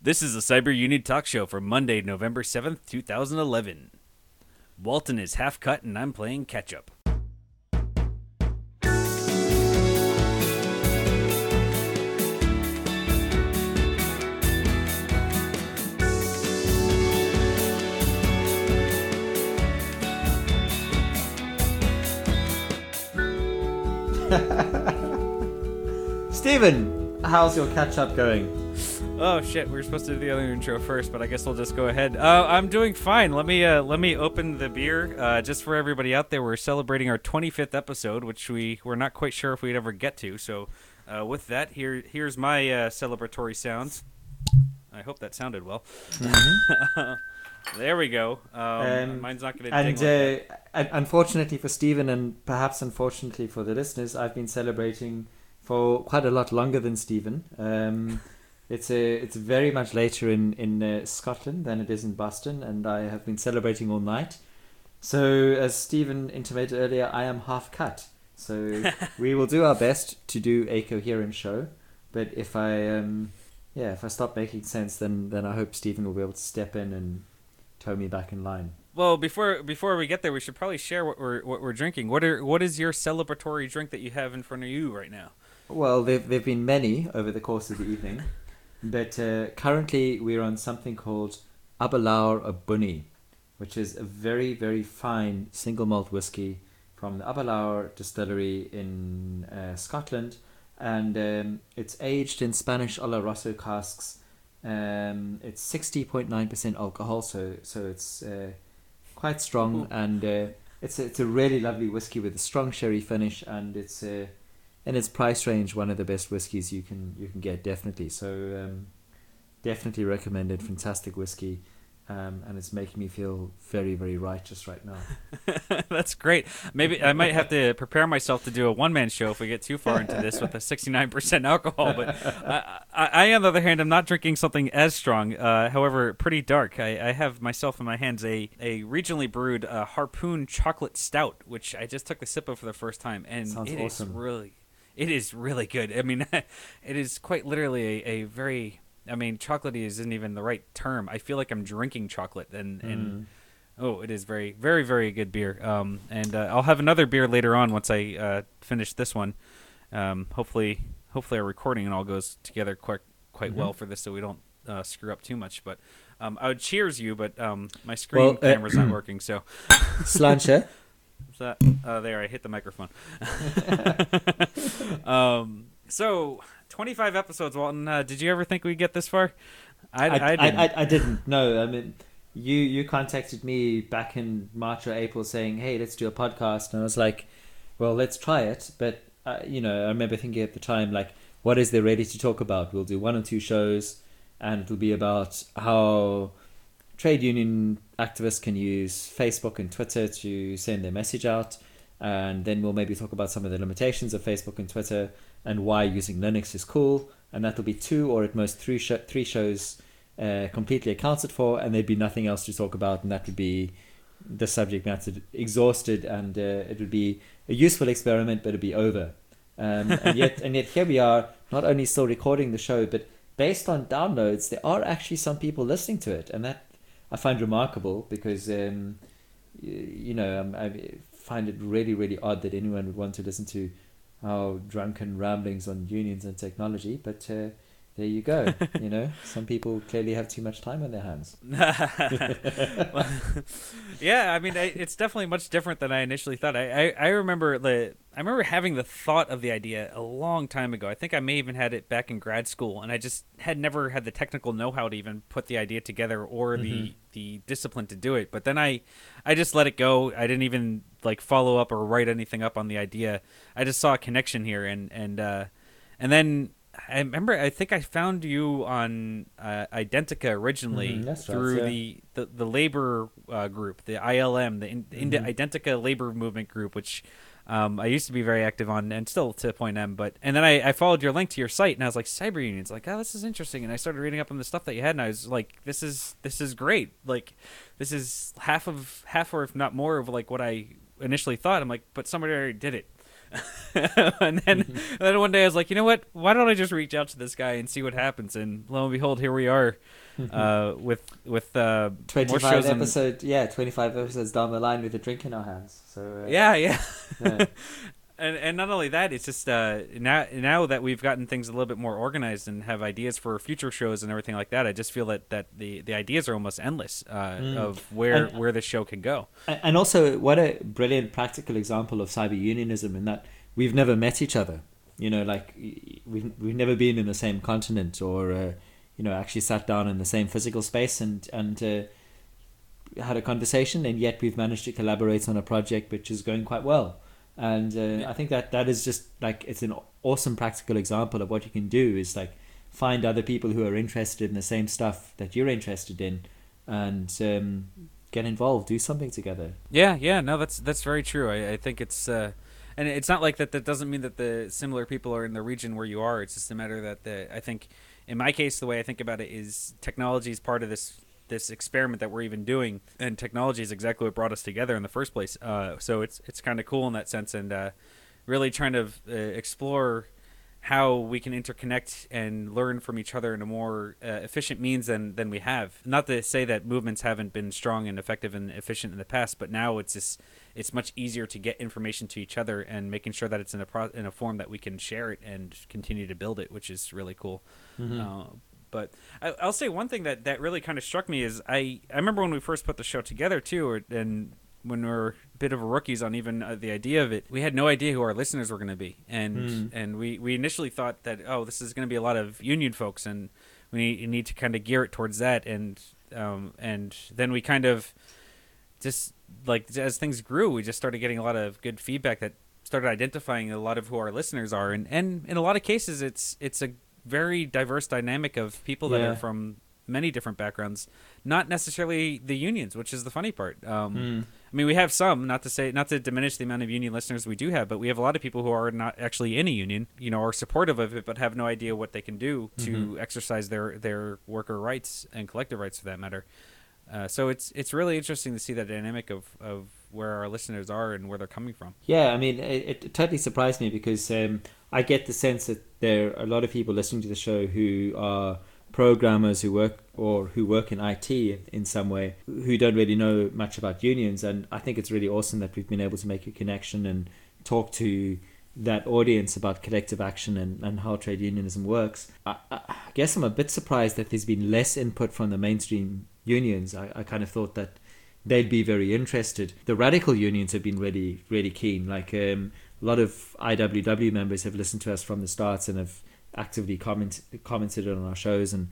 This is the Cyber Union Talk Show for Monday, November 7th, 2011. Walton is half cut and I'm playing catch up. Stephen, how's your catch-up going? Oh shit, we were supposed to do the other intro first, but I guess we'll just go ahead. I'm doing fine. Let me open the beer. Just for everybody out there, we're celebrating our 25th episode, which we were not quite sure if we'd ever get to. So, with that, here's my celebratory sounds. I hope that sounded well. Mm-hmm. There we go. Mine's not going to ding like that. Unfortunately for Stephen, and perhaps unfortunately for the listeners, I've been celebrating for quite a lot longer than Stephen. It's very much later in Scotland than it is in Boston, and I have been celebrating all night. So, as Stephen intimated earlier, I am half cut. So we will do our best to do a coherent show. But if I stop making sense, then I hope Stephen will be able to step in and tow me back in line. Well, before we get there, we should probably share what we're drinking. What is your celebratory drink that you have in front of you right now? Well, there've been many over the course of the evening. But currently we're on something called Abelauer Bunny, which is a very, very fine single malt whiskey from the Abelauer distillery in Scotland. And it's aged in Spanish Oloroso casks. It's 60.9% alcohol, so it's quite strong. Ooh. And it's a really lovely whiskey with a strong sherry finish, and it's in its price range, one of the best whiskies you can get, definitely. So definitely recommended. Fantastic whiskey, and it's making me feel very, very righteous right now. That's great. Maybe I might have to prepare myself to do a one-man show if we get too far into this with a 69% alcohol. But I, on the other hand, I'm not drinking something as strong. However, pretty dark. I have myself in my hands a regionally brewed Harpoon Chocolate Stout, which I just took a sip of for the first time, and Sounds it awesome. It is really good. I mean, it is quite literally a very... I mean, chocolatey isn't even the right term. I feel like I'm drinking chocolate, and it is very, very, very good beer. And I'll have another beer later on once I finish this one. Hopefully our recording and all goes together quite well for this, so we don't screw up too much. But I would cheers you, but my screen camera's not working, so Slancha. So, there, I hit the microphone. So 25 episodes, Walton. Did you ever think we'd get this far? I didn't. No, I mean, you contacted me back in March or April saying, "Hey, let's do a podcast," and I was like, "Well, let's try it." But I remember thinking at the time, like, what is there ready to talk about? We'll do 1 or 2 shows, and it'll be about how trade union activists can use Facebook and Twitter to send their message out, and then we'll maybe talk about some of the limitations of Facebook and Twitter and why using Linux is cool, and that'll be 2 or at most 3 shows completely accounted for, and there'd be nothing else to talk about, and that would be the subject matter exhausted, and it would be a useful experiment, but it'd be over. And yet here we are, not only still recording the show, but based on downloads, there are actually some people listening to it, and that I find remarkable, because I find it really, really odd that anyone would want to listen to our drunken ramblings on unions and technology. But there you go. Some people clearly have too much time on their hands. Well, yeah, I mean, it's definitely much different than I initially thought. I remember having the thought of the idea a long time ago. I think I may even had it back in grad school, and I just had never had the technical know-how to even put the idea together or the discipline to do it. But then I just let it go. I didn't even follow up or write anything up on the idea. I just saw a connection here, and then I remember, I think I found you on Identica originally through the labor group, the ILM, the Identica Labor Movement group, which I used to be very active on, and still to a point am. And then I followed your link to your site, and I was like, Cyber Unions, like, oh, this is interesting. And I started reading up on the stuff that you had, and I was like, this is great. Like, this is half or if not more of what I initially thought. I'm like, but somebody already did it. And then one day I was like, you know what? Why don't I just reach out to this guy and see what happens? And lo and behold, here we are, with more 25 shows. 25 episodes down the line with a drink in our hands. So Yeah, yeah. yeah. And not only that, it's just now that we've gotten things a little bit more organized and have ideas for future shows and everything like that, I just feel that the ideas are almost endless of where the show can go. And also, what a brilliant practical example of cyber unionism in that we've never met each other. You know, like we've never been in the same continent or actually sat down in the same physical space and had a conversation, and yet we've managed to collaborate on a project which is going quite well. And I think that is just like, it's an awesome practical example of what you can do is like find other people who are interested in the same stuff that you're interested in, and get involved, do something together. Yeah, no, that's very true. I think it's and it's not like that doesn't mean that the similar people are in the region where you are. It's just a matter that I think in my case, the way I think about it is technology is part of this experiment that we're even doing, and technology is exactly what brought us together in the first place. So it's kind of cool in that sense, and really trying to explore how we can interconnect and learn from each other in a more efficient means than we have. Not to say that movements haven't been strong and effective and efficient in the past, but now it's much easier to get information to each other and making sure that it's in a form that we can share it and continue to build it, which is really cool. Mm-hmm. But I'll say one thing that really kind of struck me is I remember when we first put the show together too, and when we were a bit of rookies on even the idea of it, we had no idea who our listeners were going to be, and we initially thought that, oh, this is going to be a lot of union folks, and we need to kind of gear it towards that, and then we kind of just, like, as things grew, we just started getting a lot of good feedback that started identifying a lot of who our listeners are, and in a lot of cases it's a very diverse dynamic of people that are from many different backgrounds, not necessarily the unions, which is the funny part. I mean, we have some, not to diminish the amount of union listeners we do have, but we have a lot of people who are not actually in a union, are supportive of it, but have no idea what they can do to exercise their worker rights and collective rights for that matter. So it's really interesting to see that dynamic of where our listeners are and where they're coming from. Yeah, I mean, it totally surprised me because I get the sense that there are a lot of people listening to the show who are programmers who work in IT in some way, who don't really know much about unions. And I think it's really awesome that we've been able to make a connection and talk to that audience about collective action and how trade unionism works. I guess I'm a bit surprised that there's been less input from the mainstream unions. I kind of thought that they'd be very interested. The radical unions have been really, really keen. Like a lot of IWW members have listened to us from the start and have actively commented on our shows and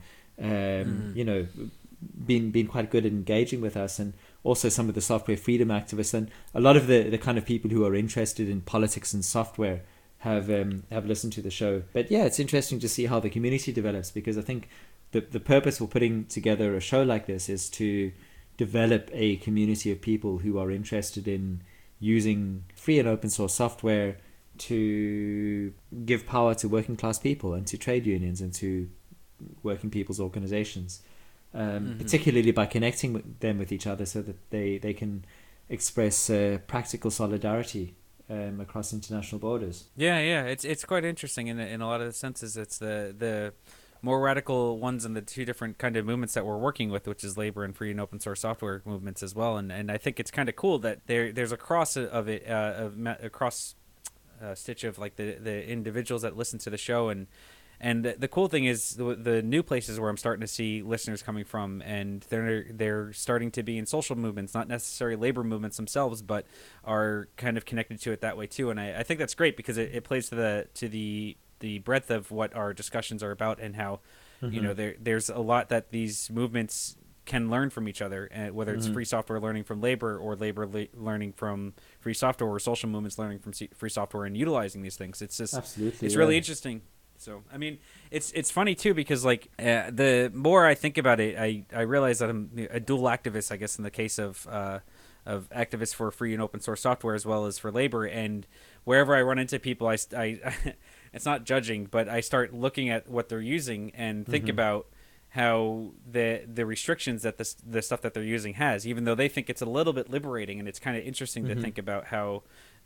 been quite good at engaging with us, and also some of the software freedom activists and a lot of the kind of people who are interested in politics and software have listened to the show. But yeah, it's interesting to see how the community develops, because I think the purpose for putting together a show like this is to develop a community of people who are interested in using free and open source software to give power to working class people and to trade unions and to working people's organizations, particularly by connecting them with each other so that they can express practical solidarity across international borders. Yeah, it's quite interesting in a lot of the senses. It's the more radical ones in the two different kind of movements that we're working with, which is labor and free and open source software movements as well. And I think it's kind of cool that there's a cross of it, a cross stitch of like the individuals that listen to the show, and the cool thing is the new places where I'm starting to see listeners coming from, and they're starting to be in social movements, not necessarily labor movements themselves, but are kind of connected to it that way too. And I think that's great because it plays to the breadth of what our discussions are about, and how there's a lot that these movements can learn from each other, whether it's free software learning from labor, or labor learning from free software, or social movements learning from free software and utilizing these things. It's just absolutely, it's really interesting. So I mean, it's funny too, because like the more I think about it, I realize that I'm a dual activist, I guess, in the case of activists for free and open source software as well as for labor. And wherever I run into people, I it's not judging, but I start looking at what they're using and think about how the restrictions that the stuff that they're using has, even though they think it's a little bit liberating. And it's kind of interesting to think about how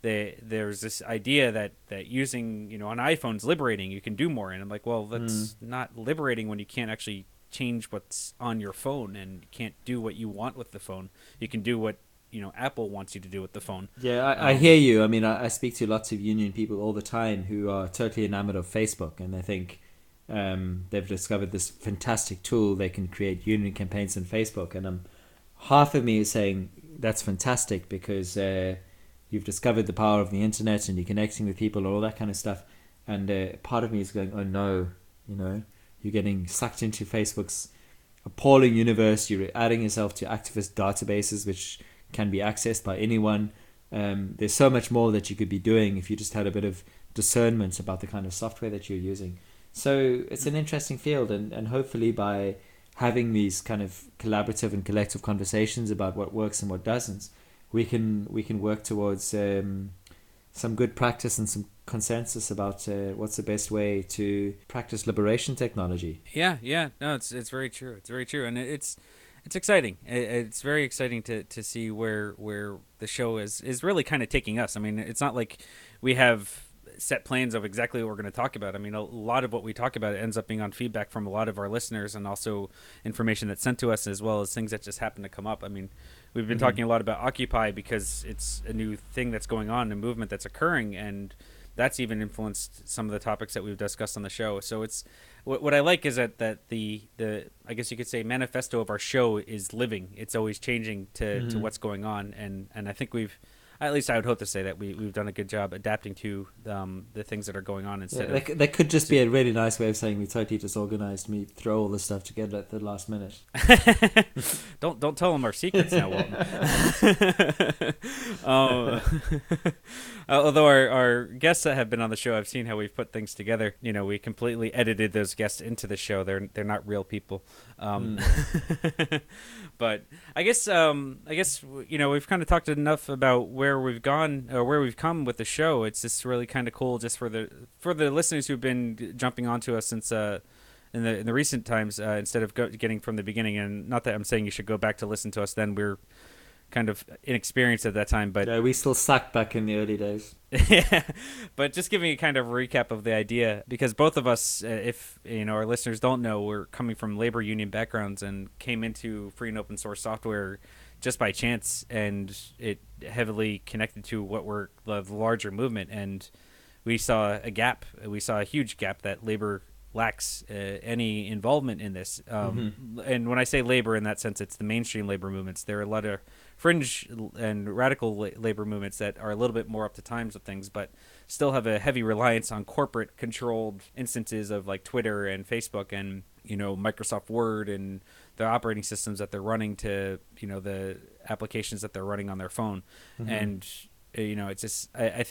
there's this idea that using an iPhone's liberating. You can do more, and I'm like, well, that's not liberating when you can't actually change what's on your phone and can't do what you want with the phone. You can do what Apple wants you to do with the phone. Yeah, I hear you. I mean, I speak to lots of union people all the time who are totally enamored of Facebook, and they think they've discovered this fantastic tool. They can create union campaigns on Facebook, and half of me is saying that's fantastic because you've discovered the power of the internet and you're connecting with people and all that kind of stuff. And part of me is going, oh no, you're getting sucked into Facebook's appalling universe. You're adding yourself to activist databases, which can be accessed by anyone. There's so much more that you could be doing if you just had a bit of discernment about the kind of software that you're using. So it's an interesting field, and hopefully by having these kind of collaborative and collective conversations about what works and what doesn't, we can work towards some good practice and some consensus about what's the best way to practice liberation technology. Yeah, no, it's very true. It's very true, and it's exciting. It's very exciting to see where the show is really kind of taking us. I mean, it's not like we have set plans of exactly what we're going to talk about. I mean, a lot of what we talk about ends up being on feedback from a lot of our listeners, and also information that's sent to us, as well as things that just happen to come up. I mean, we've been talking a lot about Occupy because it's a new thing that's going on, a movement that's occurring, and that's even influenced some of the topics that we've discussed on the show. So it's what I like is that the I guess you could say manifesto of our show is living. It's always changing to what's going on, and I think at least I would hope to say that we've done a good job adapting to the things that are going on instead of... That could just be a really nice way of saying we totally disorganized. We throw all this stuff together at the last minute. Don't tell them our secrets now, Walton. Although our guests that have been on the show, I've seen how we've put things together. We completely edited those guests into the show. They're not real people. But I guess we've kind of talked enough about where we've gone or where we've come with the show. It's just really kind of cool just for the listeners who've been jumping onto us since in the recent times instead of getting from the beginning. And not that I'm saying you should go back to listen to us then. We're kind of inexperienced at that time, but yeah, we still sucked back in the early days. Yeah, but just giving a kind of recap of the idea, because both of us, if our listeners don't know, we're coming from labor union backgrounds and came into free and open source software just by chance, and it heavily connected to what were the larger movement, and we saw a gap. We saw a huge gap that labor lacks any involvement in this. And when I say labor in that sense, it's the mainstream labor movements. There are a lot of fringe and radical labor movements that are a little bit more up to times with things, but still have a heavy reliance on corporate controlled instances of like Twitter and Facebook and Microsoft Word and the operating systems that they're running to the applications that they're running on their phone. And it's just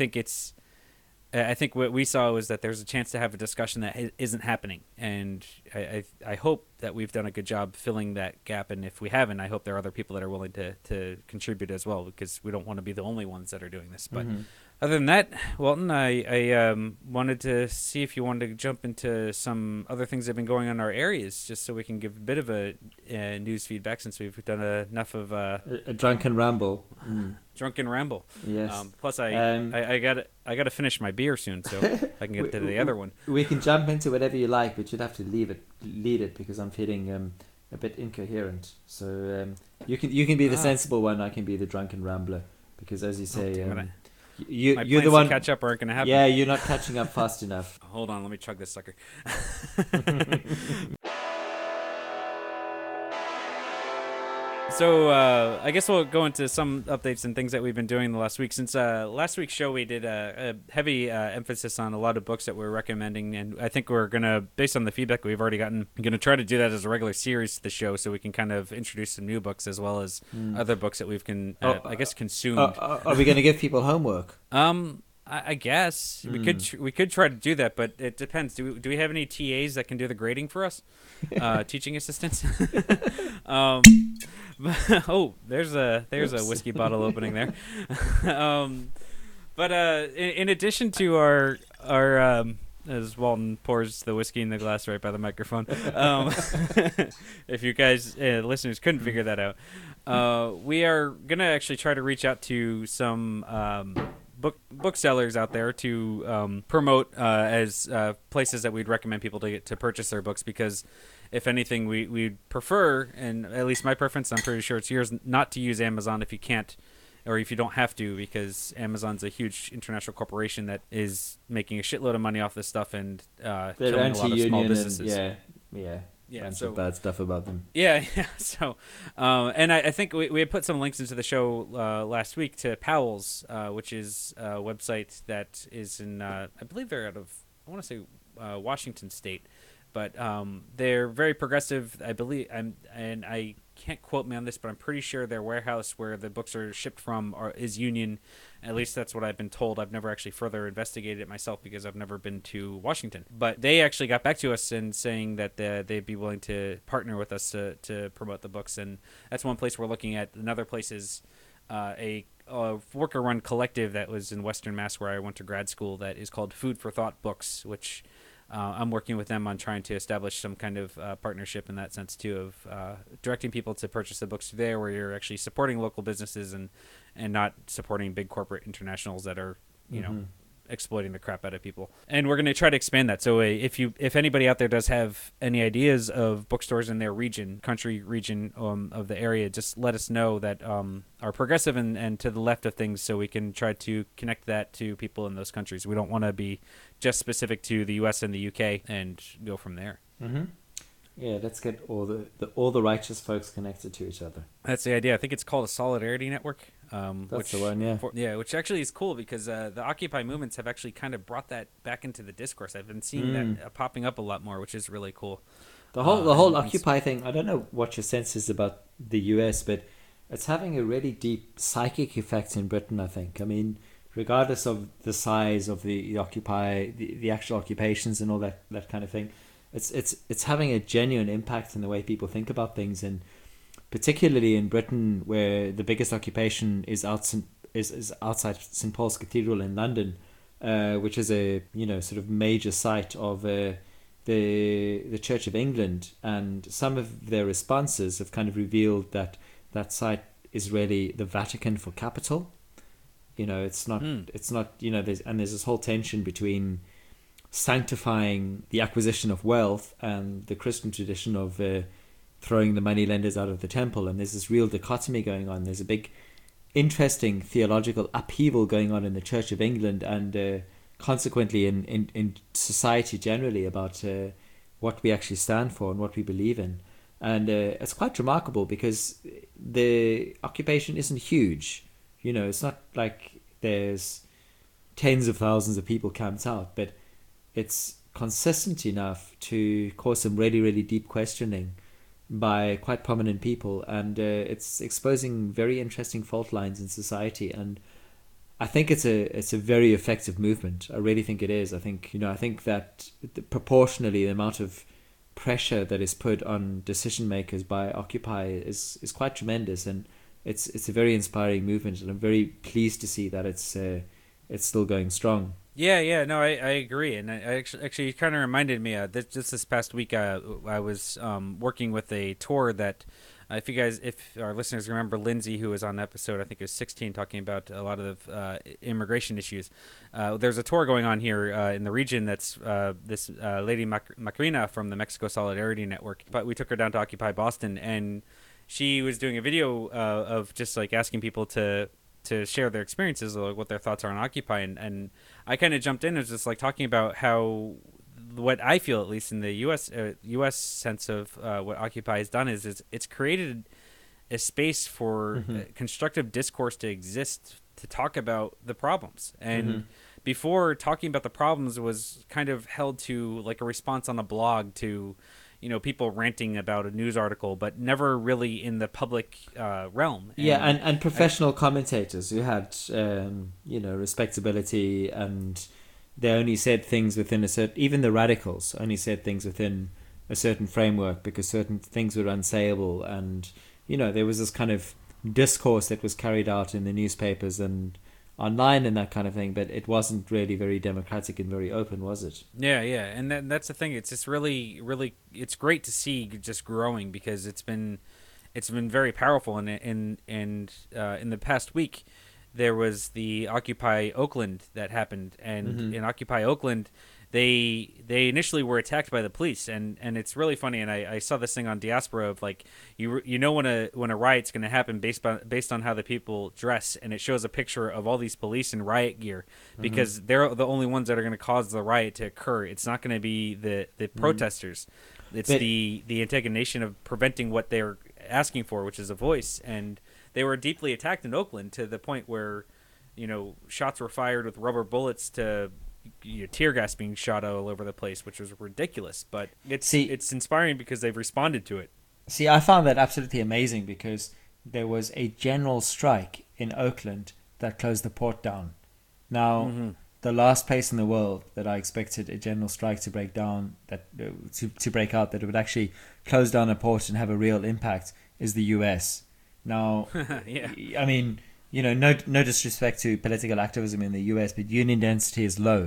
I think what we saw was that there's a chance to have a discussion that isn't happening, and I hope that we've done a good job filling that gap, and if we haven't, I hope there are other people that are willing to contribute as well, because we don't want to be the only ones that are doing this. But other than that, Walton, I wanted to see if you wanted to jump into some other things that have been going on in our areas, just so we can give a bit of a news feedback, since we've done enough of a drunken ramble. Drunken ramble. Yes. Plus, I got to finish my beer soon, so I can get to the other one. We can jump into whatever you like, but you'd have to lead it because I'm feeling a bit incoherent. So you can be the sensible one. I can be the drunken rambler, because as you say, you're the one to catch up aren't going to happen. Yeah, you're not catching up fast enough. Hold on, let me chug this sucker. So I guess we'll go into some updates and things that we've been doing the last week. Since last week's show, we did a heavy emphasis on a lot of books that we're recommending, and I think we're going to, based on the feedback we've already gotten, going to try to do that as a regular series to the show, so we can kind of introduce some new books as well as other books that we've consumed. Are we going to give people homework? I guess we could try to do that, but it depends. Do we have any TAs that can do the grading for us? Teaching assistants? Oh, there's a whiskey bottle opening there. But in addition to our as Walton pours the whiskey in the glass right by the microphone, if you guys listeners couldn't figure that out, we are gonna actually try to reach out to some booksellers out there to promote as places that we'd recommend people to purchase their books, because if anything, we'd prefer, and at least my preference, I'm pretty sure it's yours, not to use Amazon if you can't, or if you don't have to, because Amazon's a huge international corporation that is making a shitload of money off this stuff and killing a lot of small businesses. Yeah, so bad stuff about them. Yeah. So, and I think we had put some links into the show last week to Powell's, which is a website that is in, I believe they're out of, I want to say Washington State, but they're very progressive, I believe, and I can't quote me on this, but I'm pretty sure their warehouse where the books are shipped from is union. At least that's what I've been told. I've never actually further investigated it myself because I've never been to Washington. But they actually got back to us and saying that they'd be willing to partner with us to promote the books. And that's one place we're looking at. Another place is a worker-run collective that was in Western Mass where I went to grad school that is called Food for Thought Books, which I'm working with them on trying to establish some kind of partnership in that sense too, of directing people to purchase the books there, where you're actually supporting local businesses and not supporting big corporate internationals that are, you know, exploiting the crap out of people. And we're going to try to expand that. So if anybody out there does have any ideas of bookstores in their region of the area, just let us know that are progressive and to the left of things, so we can try to connect that to people in those countries. We don't want to be just specific to the US and the UK and go from there. Mm-hmm. Yeah, let's get all the righteous folks connected to each other. That's the idea. I think it's called a Solidarity Network. That's the one, yeah. Which actually is cool because the Occupy movements have actually kind of brought that back into the discourse. I've been seeing that popping up a lot more, which is really cool. The whole Occupy thing, I don't know what your sense is about the US, but it's having a really deep psychic effect in Britain, I think. I mean, regardless of the size of the Occupy, the actual occupations and all that kind of thing, it's having a genuine impact in the way people think about things, and particularly in Britain, where the biggest occupation is outside St Paul's Cathedral in London, which is a sort of major site of the Church of England, and some of their responses have kind of revealed that site is really the Vatican for capital. It's not. There's this whole tension between sanctifying the acquisition of wealth and the Christian tradition of throwing the moneylenders out of the temple, and there's this real dichotomy going on. There's a big, interesting theological upheaval going on in the Church of England, and consequently in society generally, about what we actually stand for and what we believe in. And it's quite remarkable because the occupation isn't huge. It's not like there's tens of thousands of people camped out, but it's consistent enough to cause some really, really deep questioning by quite prominent people, and it's exposing very interesting fault lines in society. And I think it's a very effective movement. I really think it is. I think that proportionally the amount of pressure that is put on decision makers by Occupy is quite tremendous, and it's a very inspiring movement, and I'm very pleased to see that it's still going strong. Yeah, no, I agree, and I actually kind of reminded me just this past week I was working with a tour that if our listeners remember Lindsay, who was on the episode, I think it was 16, talking about a lot of immigration issues. There's a tour going on here in the region that's this lady Macrina from the Mexico Solidarity Network, but we took her down to Occupy Boston, and she was doing a video of just like asking people to share their experiences, or what their thoughts are on Occupy, and I kind of jumped in and was just like talking about how what I feel, at least in the U.S. sense of what Occupy has done is it's created a space for constructive discourse to exist, to talk about the problems. And before, talking about the problems was kind of held to like a response on a blog to people ranting about a news article, but never really in the public realm. And professional commentators who had, respectability, and they only said things within even the radicals only said things within a certain framework because certain things were unsayable. And, there was this kind of discourse that was carried out in the newspapers and online and that kind of thing, but it wasn't really very democratic and very open, was it? Yeah, and that's the thing. It's just really, really, it's great to see just growing, because it's been very powerful. And in the past week, there was the Occupy Oakland that happened, and in Occupy Oakland, they initially were attacked by the police, and it's really funny. And I saw this thing on Diaspora of like you know when a riot's going to happen based on how the people dress, and it shows a picture of all these police in riot gear because they're the only ones that are going to cause the riot to occur. It's not going to be the protesters. It's the antagonization of preventing what they're asking for, which is a voice. And they were deeply attacked in Oakland to the point where, shots were fired with rubber bullets to tear gas being shot all over the place, which was ridiculous. But it's inspiring because they've responded to it. See, I found that absolutely amazing because there was a general strike in Oakland that closed the port down. Now, the last place in the world that I expected a general strike to break down, to break out, that it would actually close down a port and have a real impact, is the US. Now, yeah. I mean, no disrespect to political activism in the US, but union density is low.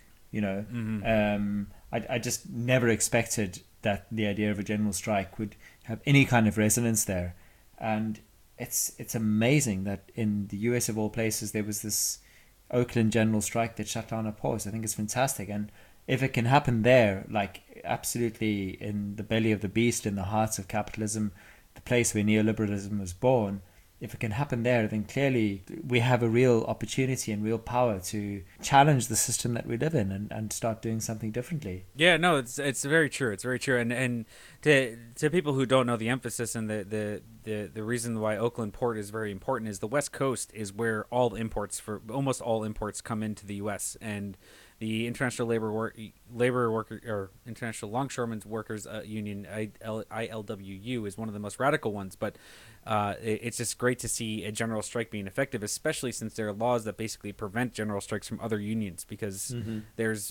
I just never expected that the idea of a general strike would have any kind of resonance there, and it's amazing that in the US of all places there was this Oakland general strike that shut down a port. I think it's fantastic, and if it can happen there, like absolutely in the belly of the beast, in the heart of capitalism, the place where neoliberalism was born, if it can happen there, then clearly we have a real opportunity and real power to challenge the system that we live in and start doing something differently. Yeah, no, it's very true. It's very true. And to people who don't know the emphasis and the reason why Oakland Port is very important is the West Coast is where almost all imports come into the U.S. and the International Labor Worker or International Longshoremen's Workers Union ILWU is one of the most radical ones, but it's just great to see a general strike being effective, especially since there are laws that basically prevent general strikes from other unions because there's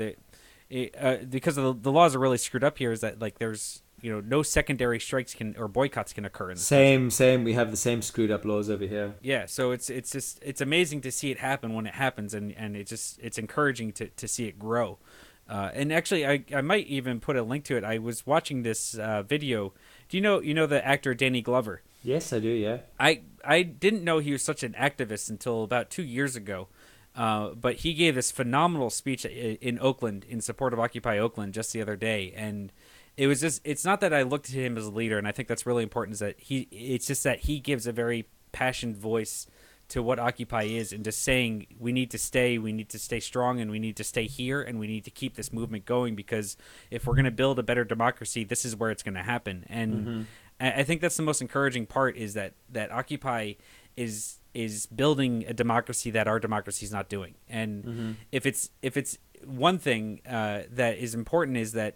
because of the laws are really screwed up here is that like there's no secondary strikes or boycotts can occur in the same we have the same screwed up laws over here. Yeah, so it's amazing to see it happen when it happens, and it's encouraging to see it grow. And actually I might even put a link to it. I was watching this video. Do you know the actor Danny Glover? Yes, I do, yeah. I didn't know he was such an activist until about 2 years ago. But he gave this phenomenal speech in Oakland in support of Occupy Oakland just the other day, and it's not that I looked at him as a leader, and I think that's really important, is that it's just that he gives a very passionate voice to what Occupy is and just saying we need to stay strong, and we need to stay here, and we need to keep this movement going, because if we're going to build a better democracy, this is where it's going to happen. And I think that's the most encouraging part, is that Occupy is building a democracy that our democracy is not doing. And if it's one thing that is important is that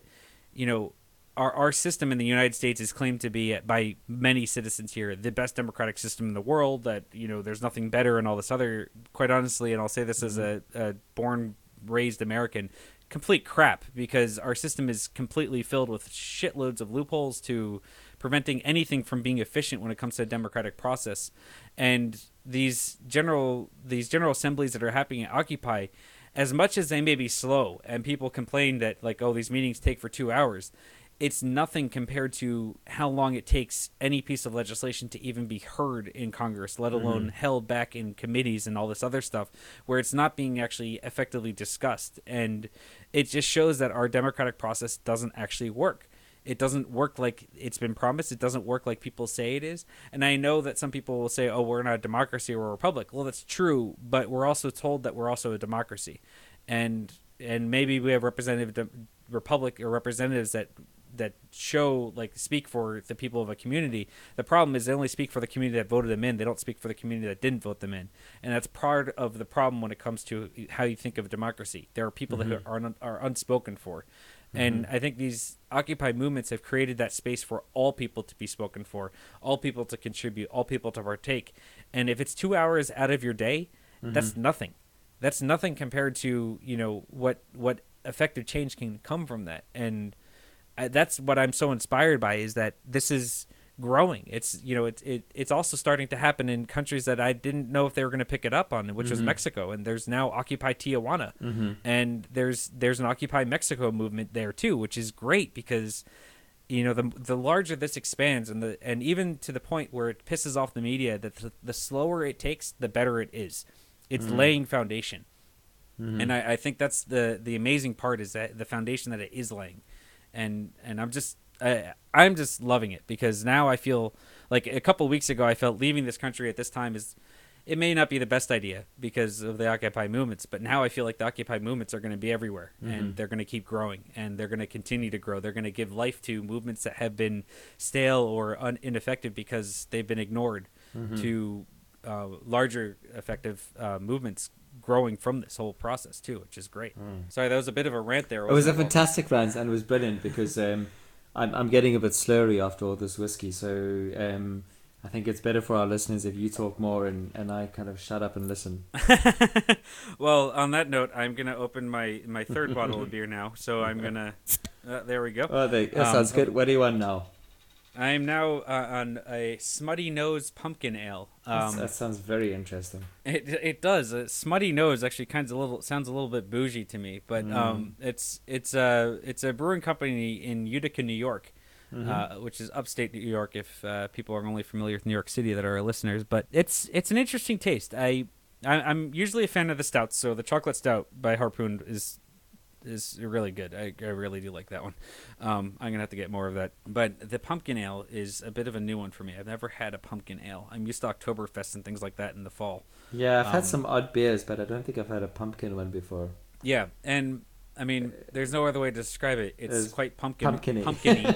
our system in the United States is claimed to be, by many citizens here, the best democratic system in the world, that there's nothing better and all this other, quite honestly, and I'll say this as a born raised American, complete crap, because our system is completely filled with shitloads of loopholes to preventing anything from being efficient when it comes to a democratic process. And these general assemblies that are happening at Occupy, as much as they may be slow and people complain that these meetings take for 2 hours, it's nothing compared to how long it takes any piece of legislation to even be heard in Congress, let alone held back in committees and all this other stuff, where it's not being actually effectively discussed. And it just shows that our democratic process doesn't actually work. It doesn't work like it's been promised. It doesn't work like people say it is. And I know that some people will say, oh, we're not a democracy, we're a republic. Well, that's true, but we're also told that we're also a democracy. And maybe we have republic or representatives that speak for the people of a community. The problem is they only speak for the community that voted them in. They don't speak for the community that didn't vote them in. And that's part of the problem when it comes to how you think of democracy. There are people that are unspoken for. And I think these Occupy movements have created that space for all people to be spoken for, all people to contribute, all people to partake. And if it's 2 hours out of your day, that's nothing. That's nothing compared to, what effective change can come from that. And that's what I'm so inspired by, is that this is growing. It's it's also starting to happen in countries that I didn't know if they were going to pick it up on, which was Mexico. And there's now Occupy Tijuana, and there's an Occupy Mexico movement there too, which is great, because the larger this expands, and even to the point where it pisses off the media, that the slower it takes, the better it is. It's laying foundation. And I think that's the amazing part, is that the foundation that it is laying. And I'm just loving it, because now I feel like, a couple of weeks ago I felt leaving this country at this time it may not be the best idea because of the Occupy movements, but now I feel like the Occupy movements are going to be everywhere, and they're going to keep growing, and they're going to continue to grow. They're going to give life to movements that have been stale or ineffective because they've been ignored, to larger effective movements growing from this whole process too, which is great. Sorry, that was a bit of a rant there. It was a fantastic rant, and it was brilliant, because I'm getting a bit slurry after all this whiskey, so I think it's better for our listeners if you talk more and I kind of shut up and listen. Well, on that note, I'm going to open my third bottle of beer now. So I'm going to... there we go. Oh, that sounds good. What do you want now? I'm now on a Smutty Nose Pumpkin Ale. That sounds very interesting. It does. Smutty Nose actually sounds a little bit bougie to me, but it's a brewing company in Utica, New York. Which is upstate New York, if people are only familiar with New York City that are our listeners. But it's an interesting taste. I'm usually a fan of the stouts, so the chocolate stout by Harpoon is really good. I really do like that one. I'm gonna have to get more of that. But the pumpkin ale is a bit of a new one for me. I've never had a pumpkin ale. I'm used to Oktoberfest and things like that in the fall. Yeah, I've had some odd beers, but I don't think I've had a pumpkin one before. Yeah, and I mean, there's no other way to describe it. It's quite pumpkin-y.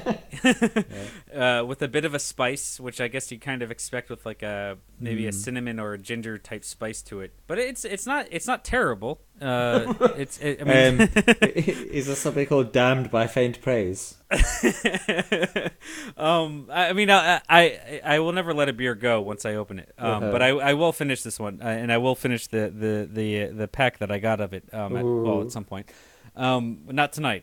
With a bit of a spice, which I guess you kind of expect with like maybe a cinnamon or a ginger type spice to it. But it's not terrible. I mean, is there something called damned by faint praise? I mean, I will never let a beer go once I open it. But I will finish this one, and I will finish the pack that I got of it at some point. Not tonight.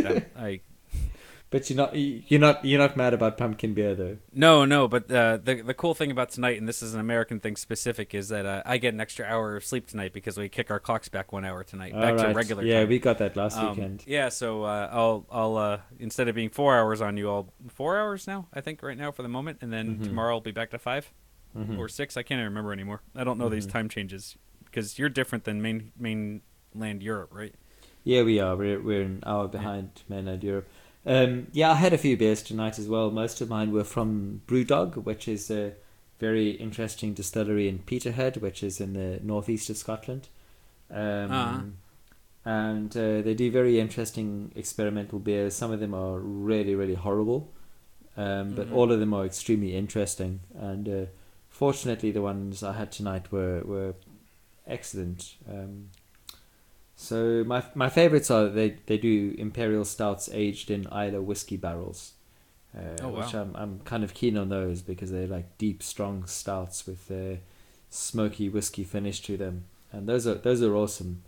But you're not mad about pumpkin beer though. No. But the cool thing about tonight, and this is an American thing specific, is that I get an extra hour of sleep tonight because we kick our clocks back 1 hour tonight, back to regular time. Yeah, we got that last weekend. Yeah, so I'll instead of being 4 hours on you, I'll 4 hours now. I think right now for the moment, and then tomorrow I'll be back to 5 or 6. I can't even remember anymore. I don't know these time changes because you're different than mainland Europe, right? Yeah, we are. We're an hour behind mainland Europe. Yeah, I had a few beers tonight as well. Most of mine were from Brewdog, which is a very interesting distillery in Peterhead, which is in the northeast of Scotland. And they do very interesting experimental beers. Some of them are really, really horrible, but all of them are extremely interesting. And fortunately, the ones I had tonight were excellent. So my favourites are they do imperial stouts aged in Islay whiskey barrels, which I'm kind of keen on those because they're like deep, strong stouts with a smoky whiskey finish to them, and those are awesome.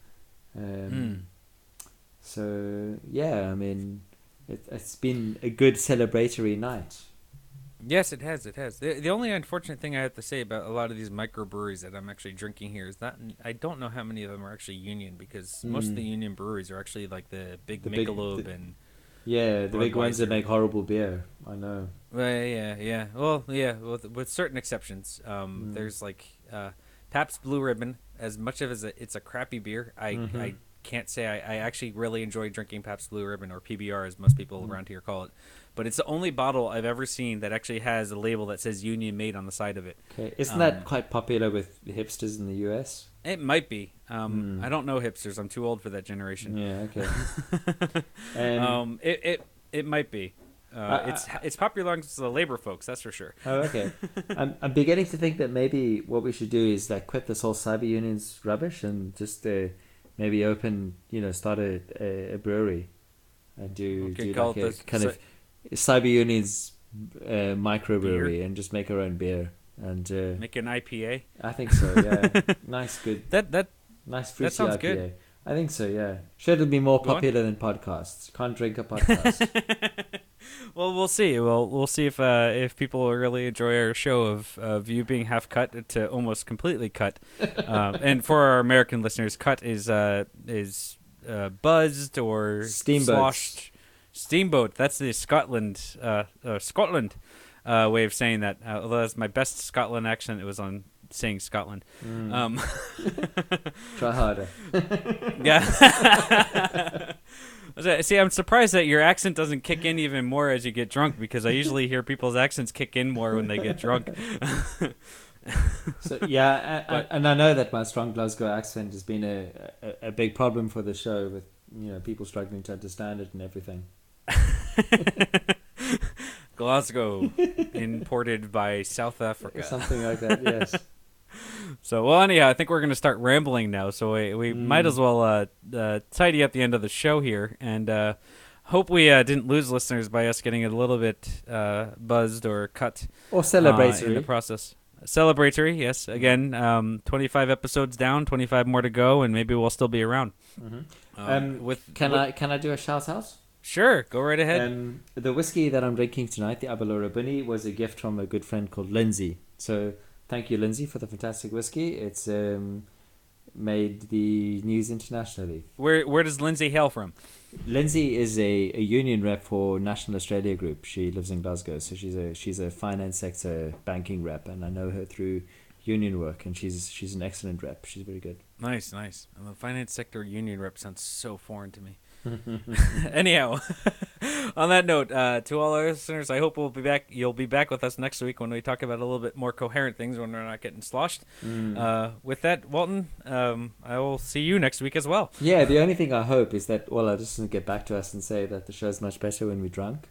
So yeah, I mean, it's been a good celebratory night. Yes, it has. The only unfortunate thing I have to say about a lot of these microbreweries that I'm actually drinking here is that I don't know how many of them are actually union, because most of the union breweries are actually like the big Michelob and... Yeah, the big ones that make horrible beer. I know. Well, yeah. Well, yeah, with certain exceptions. There's like Pabst Blue Ribbon. As much of it's a crappy beer, I can't say I actually really enjoy drinking Pabst Blue Ribbon, or PBR as most people around here call it. But it's the only bottle I've ever seen that actually has a label that says Union Made on the side of it. Okay, isn't that quite popular with hipsters in the US? It might be. I don't know hipsters. I'm too old for that generation. Yeah, okay. It might be. It's popular amongst the labor folks, that's for sure. Oh, okay. I'm beginning to think that maybe what we should do is like quit this whole cyber unions rubbish and just maybe start a brewery and do like a kind of cyber unions microbrewery and just make our own beer and make an IPA. I think so. Yeah, nice, good. Nice fruity that sounds IPA. Good. I think so. Yeah, sure it'll be more popular than podcasts. Can't drink a podcast. Well, we'll see. We'll see if people really enjoy our show of you being half cut to almost completely cut. And for our American listeners, cut is buzzed or steamboats. sloshed. Steamboat. That's the Scotland way of saying that. Although that's my best Scotland accent. It was on saying Scotland. Try harder. Yeah. See, I'm surprised that your accent doesn't kick in even more as you get drunk, because I usually hear people's accents kick in more when they get drunk. So yeah, and I know that my strong Glasgow accent has been a big problem for the show, with people struggling to understand it and everything. Glasgow, imported by South Africa. Something like that, yes. So, well, anyhow, I think we're going to start rambling now, so we might as well tidy up the end of the show here, and hope we didn't lose listeners by us getting a little bit buzzed or cut. Or celebratory. In the process. Celebratory, yes. Again, 25 episodes down, 25 more to go, and maybe we'll still be around. Can I do a shout out? Sure, go right ahead. The whiskey that I'm drinking tonight, the Aberlour Bunny, was a gift from a good friend called Lindsay. So thank you, Lindsay, for the fantastic whiskey. It's made the news internationally. Where does Lindsay hail from? Lindsay is a union rep for National Australia Group. She lives in Glasgow, so she's a finance sector banking rep, and I know her through union work, and she's an excellent rep. She's very good. Nice. The finance sector union rep sounds so foreign to me. Anyhow, on that note, to all our listeners, I hope you'll be back with us next week when we talk about a little bit more coherent things, when we're not getting sloshed. With that, Walton, I will see you next week as well. Yeah, the only thing I hope is that Ola just doesn't get back to us and say that the show's much better when we're drunk.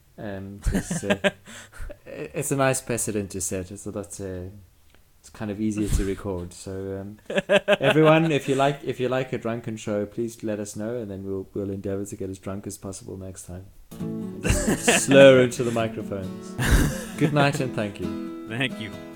It's a nice precedent to set. It's kind of easier to record. So everyone, if you like a drunken show, please let us know, and then we'll endeavour to get as drunk as possible next time. Slur into the microphones. Good night and thank you. Thank you.